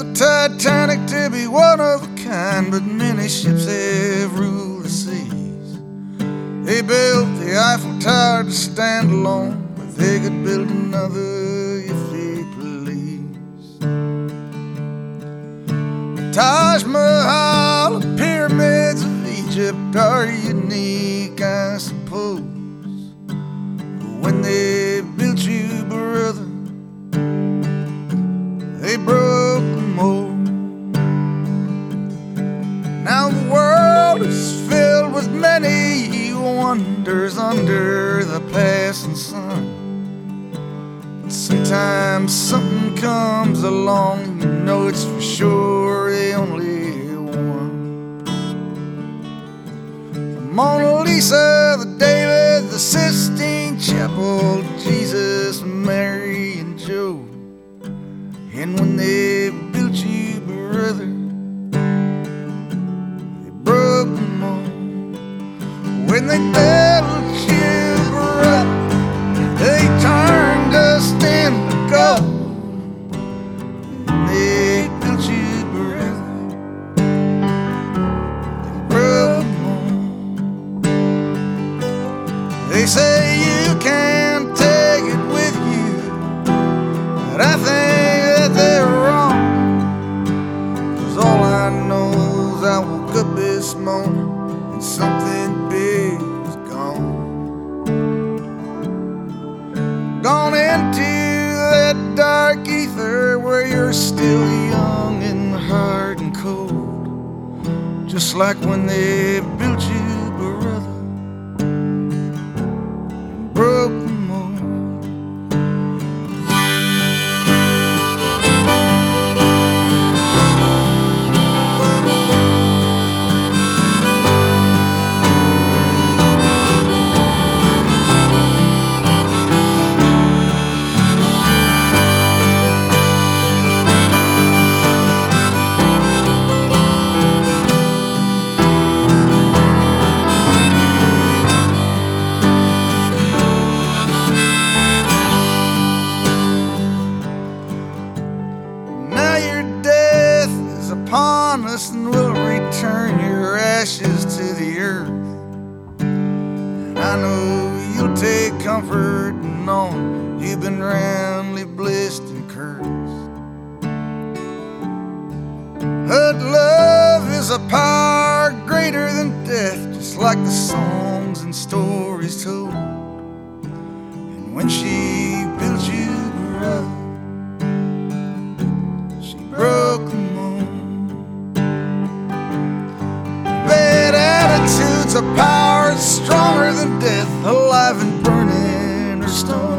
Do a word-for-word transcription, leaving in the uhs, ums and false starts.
Titanic to be one of a kind, but many ships have ruled the seas. They built the Eiffel Tower to stand alone, but they could build another if they please. The Taj Mahal, the pyramids of Egypt are unique, I suppose. But when they built you, brother, they broke the mold. Now the world is filled with many wonders under the passing sun. But sometimes something comes along, you know it's for sure the only one. The Mona Lisa, the David, the Sistine Chapel, Jesus, Mary, and Joe. And when they built you, brother, they broke the mold. When they built you, brother, they turned dust into gold. When they built you, brother, they broke the mold. They say you can't take it with you, but I think they're wrong. Cause all I know is I woke up this morning and something big was gone. Gone into that dark ether where you're still young and hard and cold, just like when they built you, brother, and broke the mold. Upon us, and we'll return your ashes to the earth. And I know you'll take comfort in knowing you've been roundly blessed and cursed. But love is a power greater than death, just like the songs and stories told. And when she built you, brother, she broke the mold. Attitude's a power stronger than death, alive and burning or stone.